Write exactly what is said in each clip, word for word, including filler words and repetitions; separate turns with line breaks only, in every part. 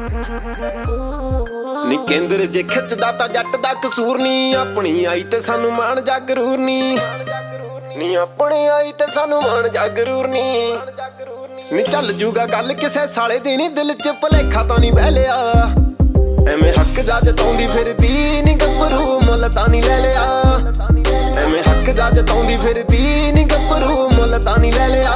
ਨੀ ਕੇਂਦਰ ਜੇ ਖਿੱਚਦਾ ਤਾਂ ਜੱਟ ਦਾ ਕਸੂਰ ਨੀ, ਆਪਣੀ ਆਈ ਤੇ ਸਾਨੂੰ ਮਾਣ ਜਾ ਗਰੂਰ ਨੀ, ਨੀ ਆਪਣੀ ਆਈ ਤੇ ਸਾਨੂੰ ਮਾਣ ਜਾ ਗਰੂਰ ਨੀ। ਨੀ ਚੱਲ ਜੂਗਾ ਗੱਲ ਕਿਸੇ ਸਾਲੇ ਦੀ ਨੀ, ਦਿਲ ਚ ਭੁਲੇਖਾ ਤਾਂ ਨੀ ਬਹਿ ਲਿਆ, ਐਵੇਂ ਹੱਕ ਜਾ ਜਤਾਉਂਦੀ ਫਿਰਦੀ ਨੀ ਗੱਭਰੂ ਮੁੱਲ ਤਾਂ ਨੀ ਲੈ ਲਿਆ, ਐਵੇਂ ਹੱਕ ਜਾ ਜਤਾਉਂਦੀ ਫਿਰਦੀ ਨੀ ਗੱਭਰੂ ਮੁੱਲ ਤਾਂ ਨੀ ਲੈ ਲਿਆ।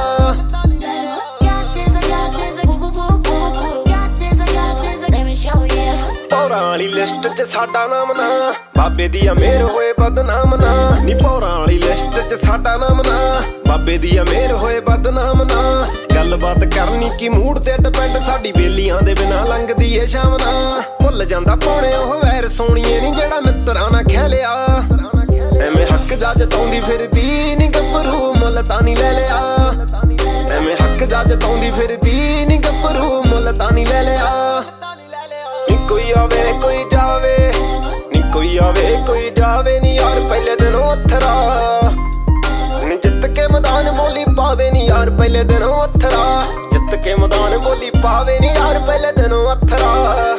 ਪੌਰਾਂ ਵਾਲੀ ਲਿਸਟ ਚ ਸਾਡਾ ਨਾਮ ਨਾ, ਬਾਬੇ ਦੀ ਅਮੀਰ ਹੋਏ ਬਦਨਾਮ ਨਾ, ਨੀ ਪੌਰਾਂ ਵਾਲੀ ਲਿਸਟ ਚ ਸਾਡਾ ਨਾਮ ਨਾ, ਬਾਬੇ ਦੀ ਅਮੀਰ ਹੋਏ ਬਦਨਾਮ ਨਾ। ਗੱਲਬਾਤ ਕਰਨੀ ਕੀ ਮੂਡ ਤੇ ਡਿਪੈਂਡ, ਸਾਡੀ ਬੇਲੀਆਂ ਦੇ ਬਿਨਾਂ ਲੰਘਦੀ ਏ ਸ਼ਾਮ ਨਾ। ਭੁੱਲ ਜਾਂਦਾ ਪਾਉਣੇ ਉਹ ਵੈਰ ਸੋਣੀਏ ਨੀ, ਜਿਹੜਾ ਮਿੱਤਰਾਂ ਨਾ ਖਹਿ ਲਿਆ, ਐਵੇਂ ਹੱਕ ਜਾ ਜਤਾਉਂਦੀ ਫਿਰਦੀ ਨੀ ਗੱਭਰੂ ਮੁੱਲ ਤਾਂ ਨੀ ਲੈ ਲਿਆ, ਐਵੇਂ ਹੱਕ ਜਾ ਜਤਾਉਂਦੀ ਫਿਰਦੀ ਨੀ ਗੱਭਰੂ ਮੁੱਲ ਤਾਂ ਨੀ ਲੈ ਲਿਆ। ਨੀ ਕੋਈ ਆਵੇ ਕੋਈ ਜਾਵੇ, ਨੀ ਕੋਈ ਆਵੇ ਕੋਈ ਜਾਵੇ ਨੀ ਯਾਰ ਪਹਿਲੇ ਦਿਨੋਂ ਅਥਰਾ, ਨੀ ਜਿੱਤ ਕੇ ਮੈਦਾਨ ਬੋਲੀ ਪਾਵੇ ਨੀ ਯਾਰ ਪਹਿਲੇ ਦਿਨੋਂ ਅਥਰਾ, ਜਿੱਤ ਕੇ ਮੈਦਾਨ ਬੋਲੀ ਪਾਵੇ ਨੀ ਯਾਰ ਪਹਿਲੇ ਦਿਨੋਂ ਅਥਰਾ।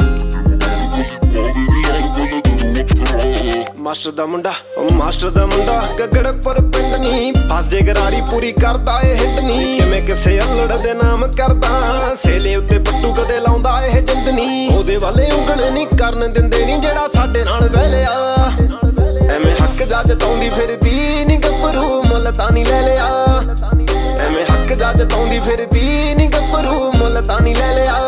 ਮਾਸਟਰ ਦਾ ਮੁੰਡਾ ਉਹ ਮਾਸਟਰ ਦਾ ਮੁੰਡਾ ਗਗੜਪੁਰ ਪਿੰਡ ਨੀ, ਫਸ ਜੇ ਗਰਾਰੀ ਪੂਰੀ ਕਰਦਾ ਏ ਹਿੱਟ ਨੀ, ਕਿਵੇਂ ਕਿਸੇ ਅਲੜ ਦੇ ਨਾਮ ਕਰਦਾ, ਸੇਲੇ ਉੱਤੇ ਪੱਟੂ ਕਦੇ ਲਾਉਂਦਾ ਇਹ ਜਿੰਦ ਨੀ, ਉਹਦੇ ਵਾਲੇ ਉਂਗਲ ਨੀ ਕਰਨ ਦਿੰਦੇ ਨੀ ਜਿਹੜਾ ਸਾਡੇ ਨਾਲ ਵਹਿ ਲਿਆ, ਐਵੇਂ ਹੱਕ ਜਾ ਜਤਾਉਂਦੀ ਫਿਰਦੀ ਨੀ ਗੱਭਰੂ ਮੁੱਲ ਤਾਂ ਨੀ ਲੈ ਲਿਆ, ਐਵੇਂ ਹੱਕ ਜਾ ਜਤਾਉਂਦੀ ਫਿਰਦੀ ਨੀ ਗੱਭਰੂ ਮੁੱਲ ਤਾਂ ਨੀ ਲੈ ਲਿਆ।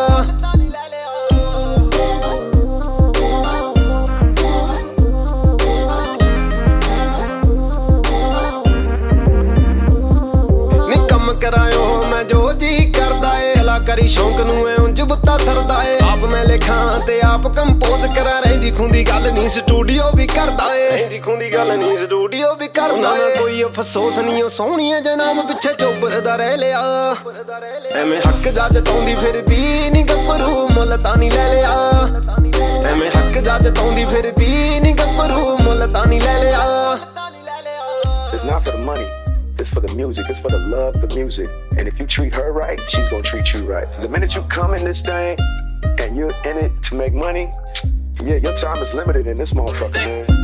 ਕਰਾਇਓ ਮੈਂ ਜੋ ਜੀ ਕਰਦਾ ਏ, ਕਲਾਕਾਰੀ ਸ਼ੌਂਕ ਨੂੰ ਐ ਉਂਝ ਬੁੱਤਾ ਸਰਦਾ ਏ, ਆਪ ਮੈਂ ਲਿਖਾਂ ਤੇ ਆਪ ਕੰਪੋਜ਼ ਕਰਾਂ, ਰਹਿੰਦੀ ਖੁੰਦੀ ਗੱਲ ਨਹੀਂ ਸਟੂਡੀਓ ਵੀ ਕਰਦਾ ਏ, ਰਹਿੰਦੀ ਖੁੰਦੀ ਗੱਲ ਨਹੀਂ ਸਟੂਡੀਓ ਵੀ ਕਰਦਾ ਏ। ਕੋਈ ਅਫਸੋਸ ਨਹੀਂ ਉਹ ਸੋਹਣੀਏ ਜਨਾਬ ਪਿੱਛੇ ਚੋਬਰ ਦਾ ਰਹਿ ਲਿਆ, ਐਵੇਂ ਹੱਕ ਜਾ ਜਤਾਉਂਦੀ ਫਿਰਦੀ ਨੀ ਗੱਭਰੂ ਮੁੱਲ ਤਾਂ ਨੀ ਲੈ ਲਿਆ, ਐਵੇਂ ਹੱਕ ਜਾ ਜਤਾਉਂਦੀ ਫਿਰਦੀ ਨੀ ਗੱਭਰੂ ਮੁੱਲ ਤਾਂ ਨੀ ਲੈ ਲਿਆ।
It's not for the money. It's for the music, it's for the love of the music. And if you treat her right, she's gonna treat you right. The minute you come in this thing and you're in it to make money, yeah, your time is limited in this motherfucker, man.